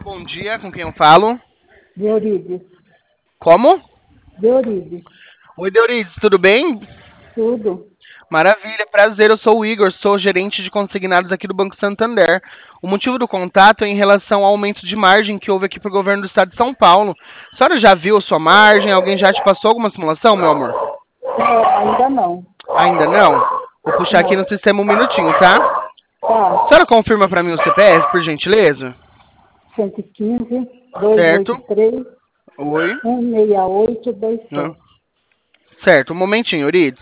Bom dia, com quem eu falo? Deurides, Como? Deurides, Oi, Deurides, tudo bem? tudo. Maravilha, prazer, eu sou o Igor, sou gerente de consignados aqui do Banco Santander. O motivo do contato é em relação ao aumento de margem que houve aqui para o governo do estado de São Paulo. A senhora já viu a sua margem? Alguém já te passou alguma simulação, meu amor? Ainda não. Ainda não? Vou puxar aqui no Não. sistema um minutinho, tá? A Tá. senhora confirma para mim o CPF, por gentileza? 115, Certo. 283, Oi. 168, Ah, 27. certo, um momentinho, Eurides.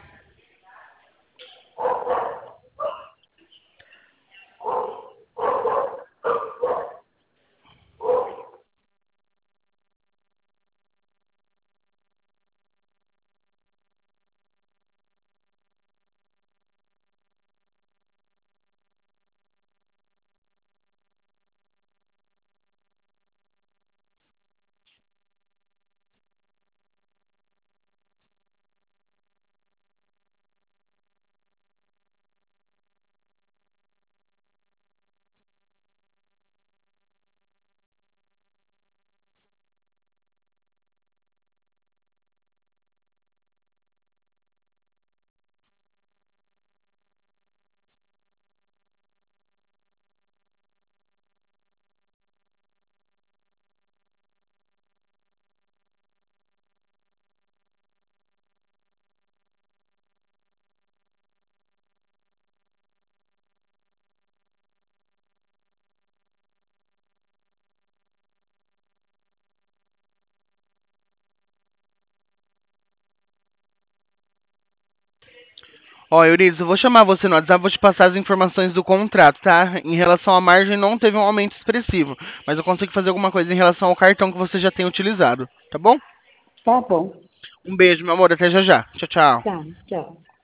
Ó, Eurides, eu vou chamar você no WhatsApp, vou te passar as informações do contrato, tá? Em relação à margem, não teve um aumento expressivo, mas eu consigo fazer alguma coisa em relação ao cartão que você já tem utilizado, tá bom? Tá bom. Um beijo, meu amor, até já já. Tchau, tchau. Tá, tchau.